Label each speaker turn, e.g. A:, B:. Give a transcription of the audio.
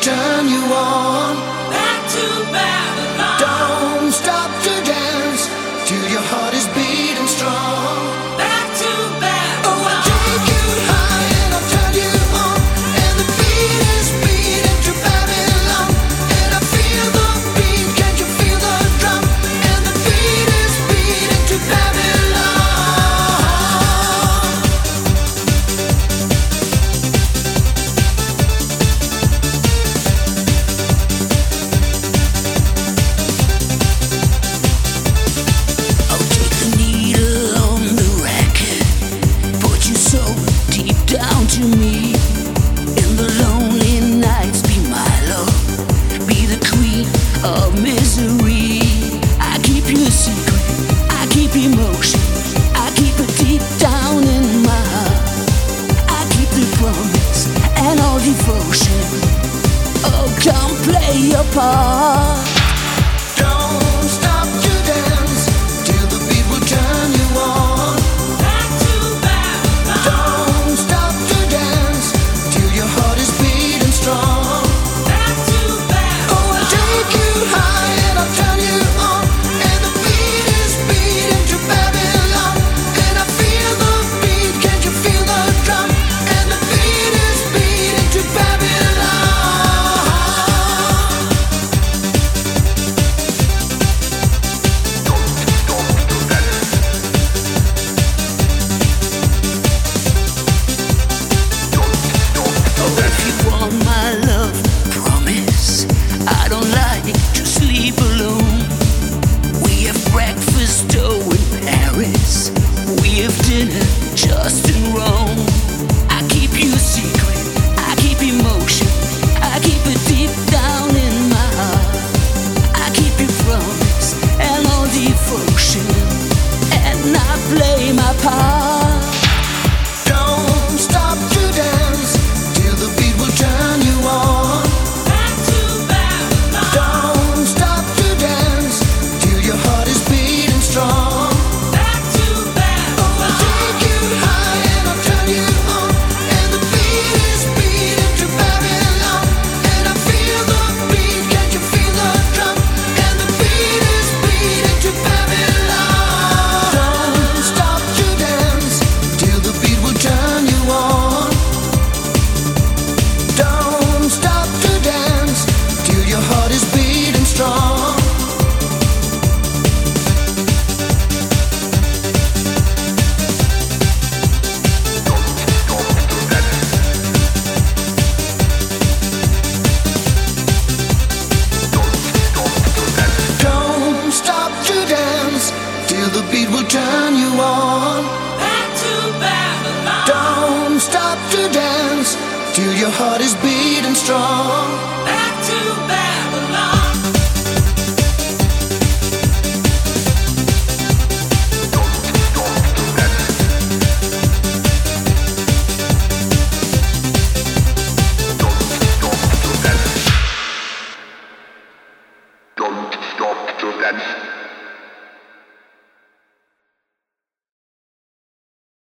A: turn you on.
B: Back to Babylon.
A: Don't stop to dance till your heart is beating strong.
B: Back to Babylon.
A: Oh, I'll take you high and I'll turn you on. And the beat is beating to Babylon. And I feel the beat, can't you feel the drum? And the beat is beating to Babylon.
C: I'll take the needle on the racket, put you so deep down to me. In the lonely nights, be my love, be the queen of misery. I keep you a secret, I keep emotion, I keep it deep down in my heart. I keep the promise and all devotion. Oh, come play your part.
A: Don't stop to dance till the beat will turn you on.
B: Back to Babylon.
A: Don't stop to dance till your heart is beating strong.
B: Back to Babylon.
A: Oh, I'll take you high and I'll turn you on. And the beat is beating to Babylon. And I feel the beat, can't you feel the drum? And the beat is beating to Babylon.
C: Oh, if you want my love, promise I don't like to sleep alone. We have breakfast in Paris, we have dinner just in Rome. I keep you a secret, I keep emotion, I keep it deep down in my heart. I keep you promise and all devotion, and I play my part.
A: Don't stop to dance till the beat will turn you on.
B: Back to Babylon.
A: Don't stop to dance till your heart is beating strong.
B: Back to
A: Oh,
B: Babylon.
A: I'll take you high and I'll turn you on. And the beat is beating to Babylon. And I feel the beat, can't you feel the drum? And the beat is beating to Babylon. Don't stop to dance till the beat will turn you on. Don't stop to dance till your heart is beating strong. Don't stop to dance till the beat will turn you on.
B: Back to Babylon.
A: Don't stop to dance till your heart is beating strong.
B: Back to Babylon.
D: Don't stop to dance.